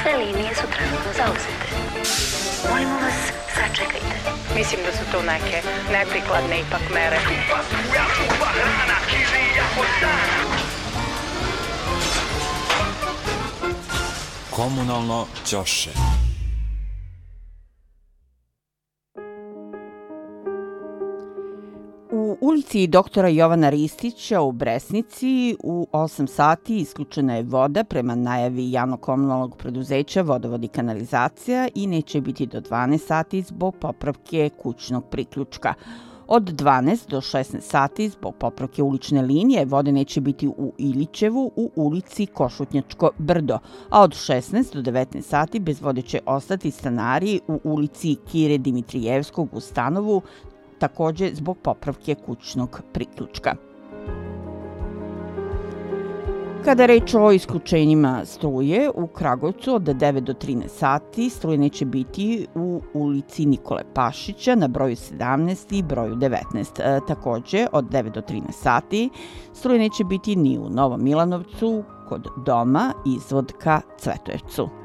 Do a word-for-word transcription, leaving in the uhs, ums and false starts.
Sve linije su trenutno zauzete. Molimo vas, sačekajte. Mislim da su to neke neprikladne ipak mere. Komunalno ćoše. U ulici doktora Jovana Ristića u Bresnici u osam sati isključena je voda prema najavi javno-komunalnog preduzeća Vodovod i kanalizacija i neće biti do dvanaest sati zbog popravke kućnog priključka. Od dvanaest do šesnaest sati zbog popravke ulične linije vode neće biti u Ilićevu u ulici Košutnjačko brdo, a od šesnaest do devetnaest sati bez vode će ostati stanari u ulici Kire Dimitrijevskog u Stanovu, takođe zbog popravke kućnog priključka. Kada je reč o isključenjima struje, u Kragujevcu od devet do trinaest sati struje neće biti u ulici Nikole Pašića na broju sedamnaest i broju devetnaest. E, takođe, od devet do trinaest sati struje neće biti ni u Novom Milanovcu kod doma izvod ka Cvetujevcu.